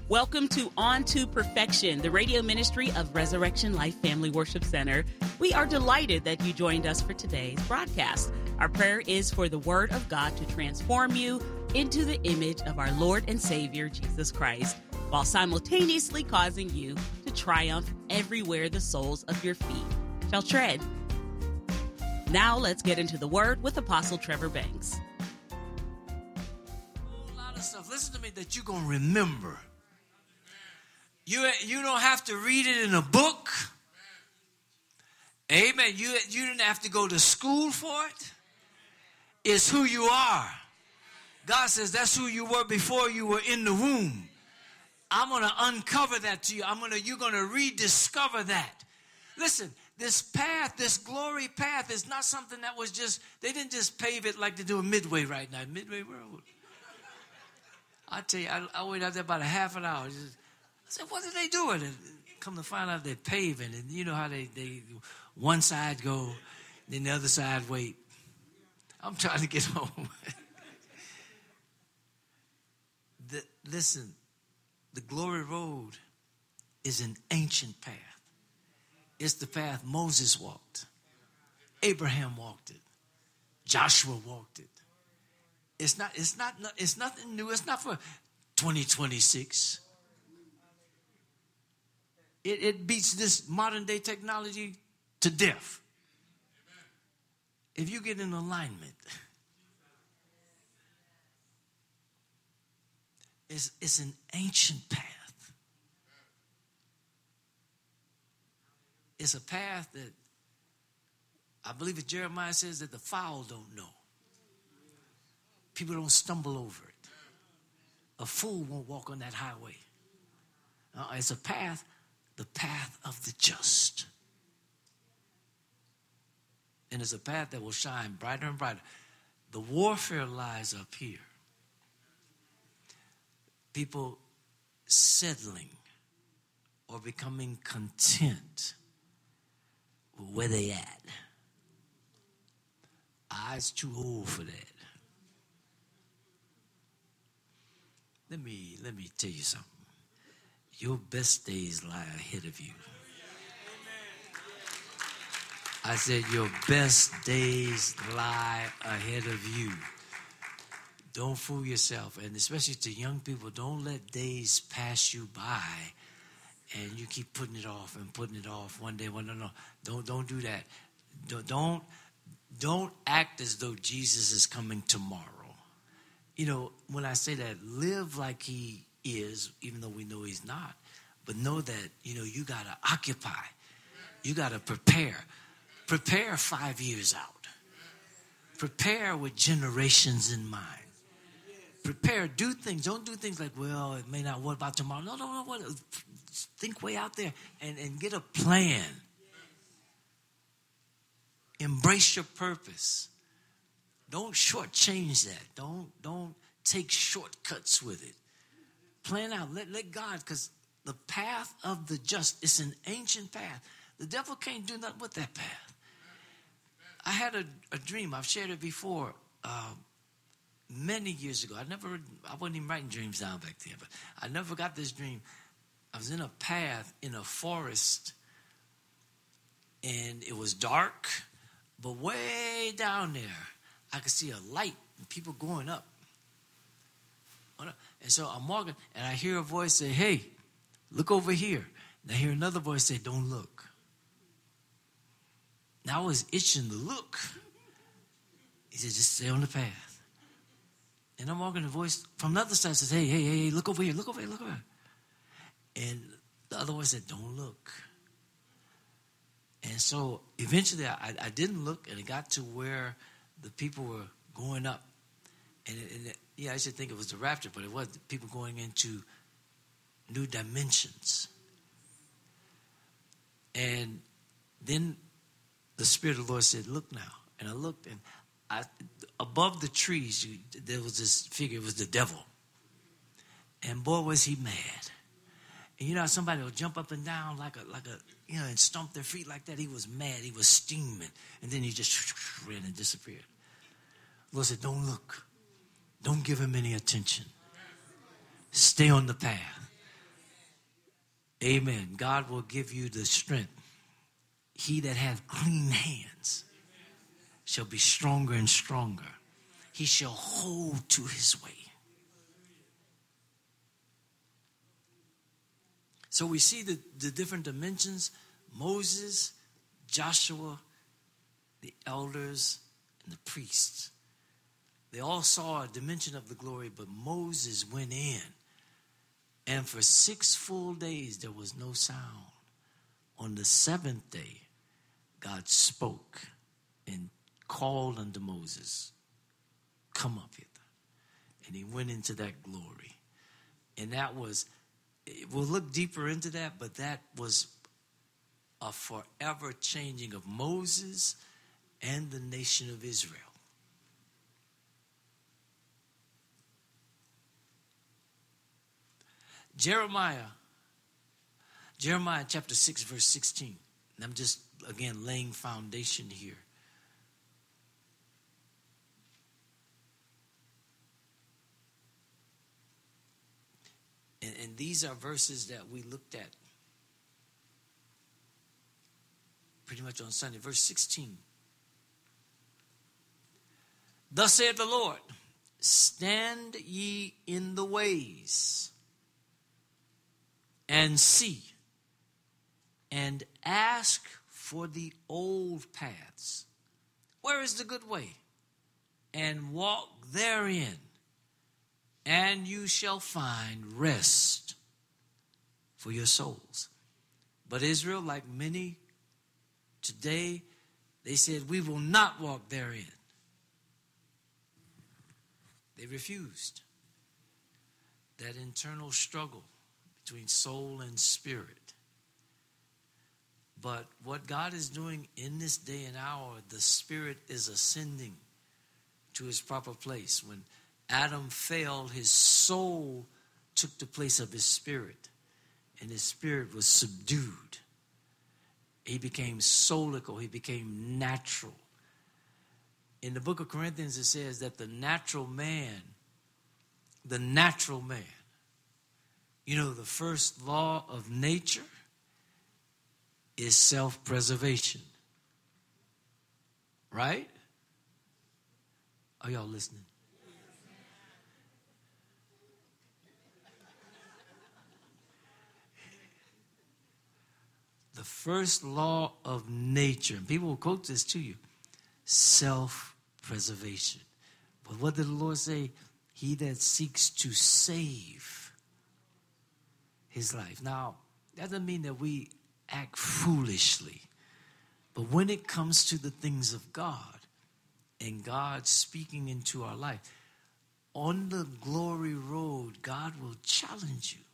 Welcome to On to Perfection, the radio ministry of Resurrection Life Family Worship Center. We are delighted that you joined us for today's broadcast. Our prayer is for the Word of God to transform you into the image of our Lord and Savior, Jesus Christ, while simultaneously causing you to triumph everywhere the soles of your feet shall tread. Now let's get into the Word with Apostle Trevor Banks. A whole lot of stuff, listen to me, that you're going to remember. You don't have to read it in a book. Amen. You didn't have to go to school for it. It's who you are. God says that's who you were before you were in the womb. I'm going to uncover that to you. You're going to rediscover that. Listen, this path, this glory path is not something that was just, they didn't just pave it like they do in Midway right now. Midway Road. I tell you, I waited out there about a half an hour. I said, what are they doing? And come to find out they're paving. And you know how they one side go, then the other side wait. I'm trying to get home. Listen, the glory road is an ancient path. It's the path Moses walked. Abraham walked it. Joshua walked it. It's nothing new. It's not for 2026. It beats this modern day technology to death. If you get in alignment, it's an ancient path. It's a path that I believe that Jeremiah says that the fowl don't know. People don't stumble over it. A fool won't walk on that highway. It's a path, the path of the just. And it's a path that will shine brighter and brighter. The warfare lies up here. People settling or becoming content with where they at. I's too old for that. Let me tell you something. Your best days lie ahead of you. I said your best days lie ahead of you. Don't fool yourself. And especially to young people, don't let days pass you by and you keep putting it off and putting it off one day. No. Don't do that. Don't act as though Jesus is coming tomorrow. You know, when I say that, live like he is, even though we know he's not. But know that, you got to occupy. You got to prepare. Prepare 5 years out. Prepare with generations in mind. Prepare, do things. Don't do things like, well, it may not, what about tomorrow? No. Think way out there and get a plan. Embrace your purpose. Don't shortchange that. Don't take shortcuts with it. Plan out. Let God, because the path of the just, it's an ancient path. The devil can't do nothing with that path. I had a dream. I've shared it before many years ago. I wasn't even writing dreams down back then, but I never got this dream. I was in a path in a forest, and it was dark, but way down there, I could see a light and people going up. And so I'm walking, and I hear a voice say, hey, look over here. And I hear another voice say, don't look. Now I was itching to look. He said, just stay on the path. And I'm walking, the voice from the other side says, hey, look over here, look over here. And the other voice said, don't look. And so eventually I didn't look, and it got to where the people were going up. And I should think it was the rapture, but it was people going into new dimensions. And then the Spirit of the Lord said, look now. And I looked, and above the trees, there was this figure. It was the devil. And boy, was he mad. And you know how somebody will jump up and down like a and stomp their feet like that? He was mad. He was steaming. And then he just ran and disappeared. The Lord said, don't look. Don't give him any attention. Stay on the path. Amen. God will give you the strength. He that hath clean hands shall be stronger and stronger. He shall hold to his way. So we see the different dimensions. Moses, Joshua, the elders, and the priests. They all saw a dimension of the glory, but Moses went in. And for 6 full days, there was no sound. On the 7th day, God spoke and called unto Moses, come up hither. And he went into that glory. And that was, we'll look deeper into that, but that was a forever changing of Moses and the nation of Israel. Jeremiah chapter 6, verse 16. And I'm just, again, laying foundation here. And these are verses that we looked at pretty much on Sunday. Verse 16. Thus saith the Lord, stand ye in the ways and see and ask for the old paths. Where is the good way? And walk therein, and you shall find rest for your souls. But Israel, like many today, they said, we will not walk therein. They refused. That internal struggle between soul and spirit. But what God is doing in this day and hour, the spirit is ascending to his proper place. When Adam failed, his soul took the place of his spirit, and his spirit was subdued. He became soulical. He became natural. In the book of Corinthians, it says that the natural man, you know, the first law of nature is self-preservation. Right? Are y'all listening? The first law of nature, and people will quote this to you, self-preservation. But what did the Lord say? He that seeks to save his life. Now, that doesn't mean that we act foolishly. But when it comes to the things of God and God speaking into our life, on the glory road, God will challenge you.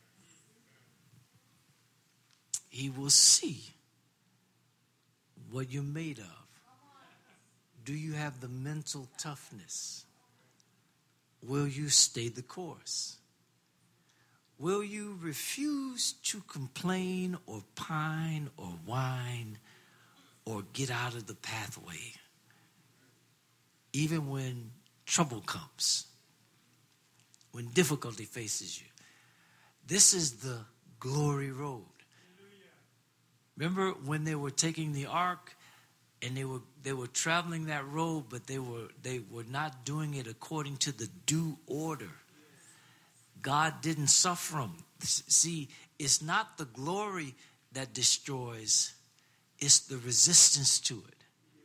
He will see what you're made of. Do you have the mental toughness? Will you stay the course? Will you refuse to complain or pine or whine or get out of the pathway, even when trouble comes, when difficulty faces you? This is the glory road. Remember when they were taking the ark and they were traveling that road, but they were not doing it according to the due order. God didn't suffer them. See, it's not the glory that destroys, it's the resistance to it.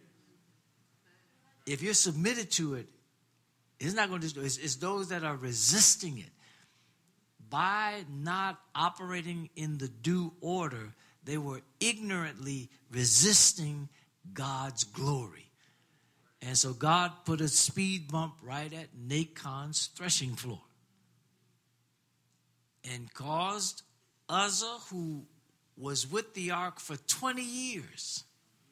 If you're submitted to it, it's not going to destroy. It's those that are resisting it. By not operating in the due order, they were ignorantly resisting God's glory. And so God put a speed bump right at Nacon's threshing floor and caused Uzzah, who was with the ark for 20 years.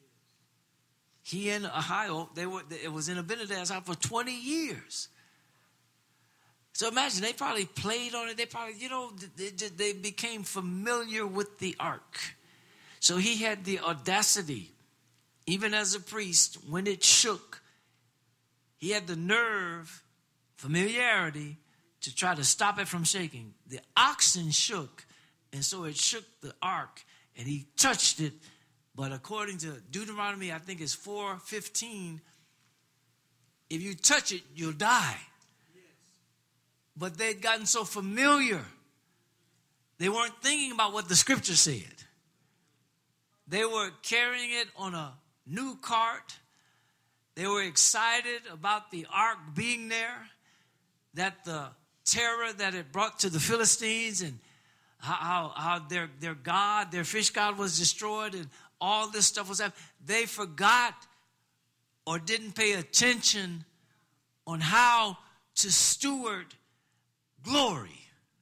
He and Ahio, it was in Abinadab's house for 20 years. So imagine, they probably played on it. They probably, they became familiar with the ark. So he had the audacity, even as a priest, when it shook, he had the nerve, familiarity, to try to stop it from shaking. The oxen shook, And so it shook the ark, and he touched it. But according to Deuteronomy, I think it's 4:15, if you touch it, you'll die. But they'd gotten so familiar, they weren't thinking about what the scripture said. They were carrying it on a new cart. They were excited about the ark being there, that the terror that it brought to the Philistines, and how their god, their fish god, was destroyed, and all this stuff was happening. They forgot or didn't pay attention on how to steward glory.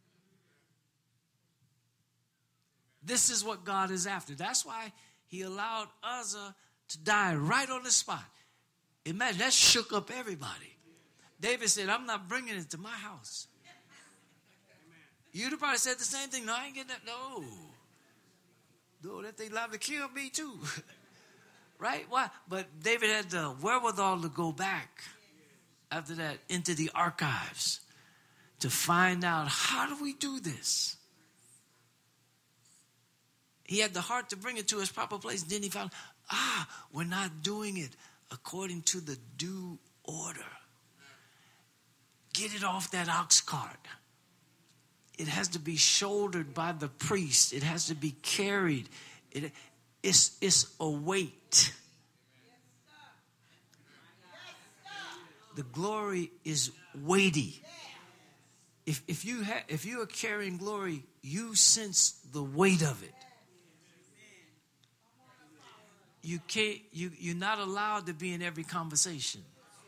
This is what God is after. That's why he allowed Uzzah to die right on the spot. Imagine, that shook up everybody. David said, I'm not bringing it to my house. You'd have probably said the same thing. No, I ain't getting that. No, that thing liable to kill me too. Right? Why? But David had the wherewithal to go back after that into the archives to find out, how do we do this? He had the heart to bring it to its proper place. Then he found, we're not doing it according to the due order. Get it off that ox cart. It has to be shouldered by the priest. It has to be carried. It's a weight. The glory is weighty. If you are carrying glory, you sense the weight of it. You're not allowed to be in every conversation.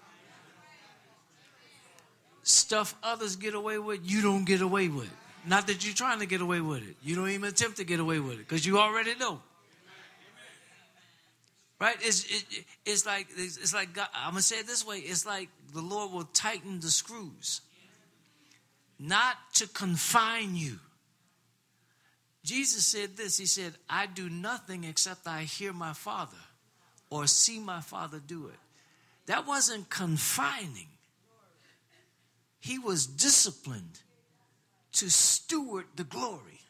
Stuff others get away with, you don't get away with. Not that you're trying to get away with it. You don't even attempt to get away with it because you already know. Right? It's like God, I'm gonna say it this way. It's like the Lord will tighten the screws, not to confine you. Jesus said this. He said, I do nothing except I hear my Father or see my Father do it. That wasn't confining. He was disciplined to steward the glory.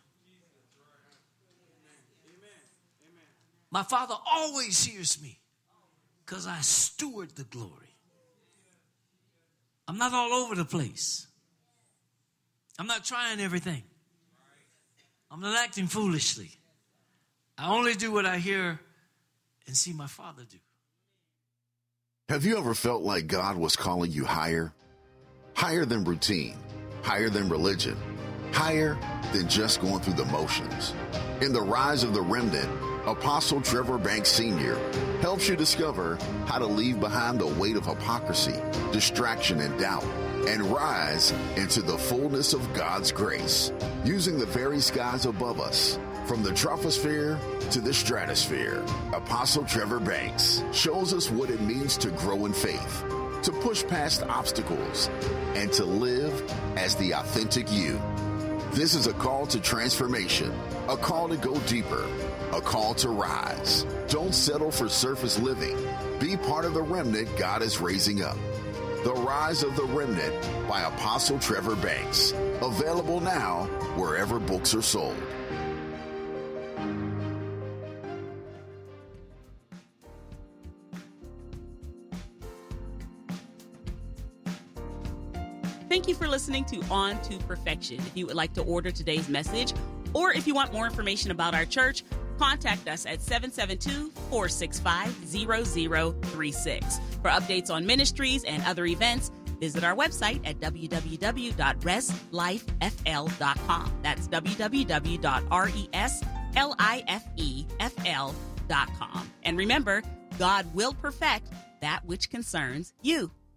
My Father always hears me because I steward the glory. I'm not all over the place. I'm not trying everything. I'm not acting foolishly. I only do what I hear and see my Father do. Have you ever felt like God was calling you higher? Higher than routine, higher than religion, higher than just going through the motions. In The Rise of the Remnant, Apostle Trevor Banks Sr. helps you discover how to leave behind the weight of hypocrisy, distraction, and doubt, and rise into the fullness of God's grace, using the very skies above us. From the troposphere to the stratosphere, Apostle Trevor Banks shows us what it means to grow in faith, to push past obstacles, and to live as the authentic you. This is a call to transformation, a call to go deeper, a call to rise. Don't settle for surface living. Be part of the remnant God is raising up. The Rise of the Remnant by Apostle Trevor Banks. Available now wherever books are sold. Thank you for listening to On to Perfection. If you would like to order today's message, or if you want more information about our church, contact us at 772-465-0036. For updates on ministries and other events, visit our website at www.reslifefl.com. That's www.reslifefl.com. And remember, God will perfect that which concerns you.